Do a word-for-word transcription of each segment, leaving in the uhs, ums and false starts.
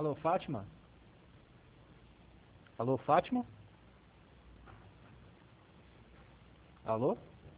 Alô, Fátima? Alô, Fátima? Alô?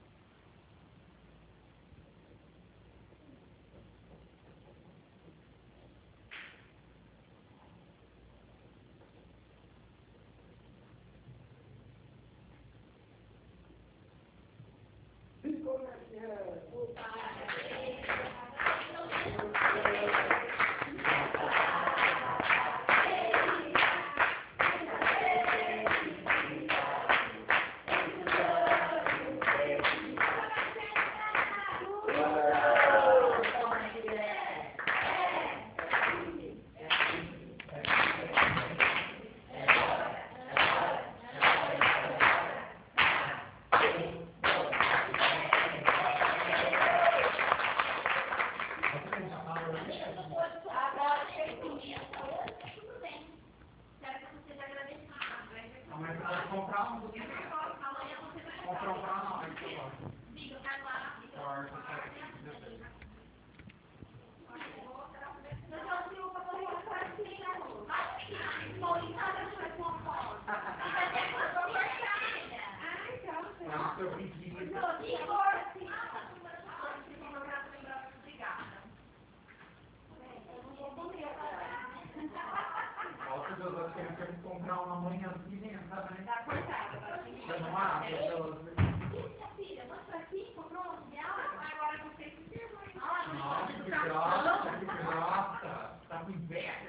Comprar uma manhãzinha, sabe? Tá cortada, agora tem que Chamar as pessoas. minha filha, mostra aqui, comprou? Agora você que vergonha. Nossa, que grossa, que grossa. Tá com inveja.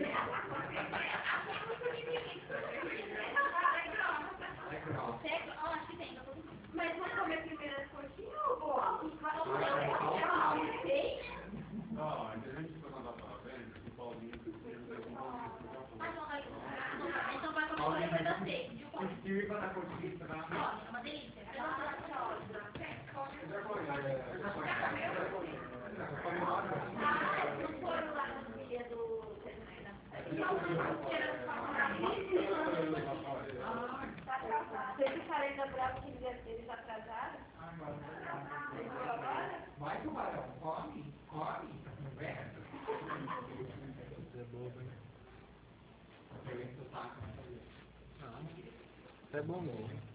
É grossa. Ó, aqui tem. Mas vamos comer primeiro as coxinhas ou vou? Não, a gente foi mandar parabéns, o Paulinho Então vai comer coisa da C. Se sirva na coxinha, tá? É uma delícia. Vocês ficaram ainda bravos que eles atrasaram? Vai, tubarão, come, come. Inveja. Você é bobo, hein? Eu entro o saco. Você é bom mesmo.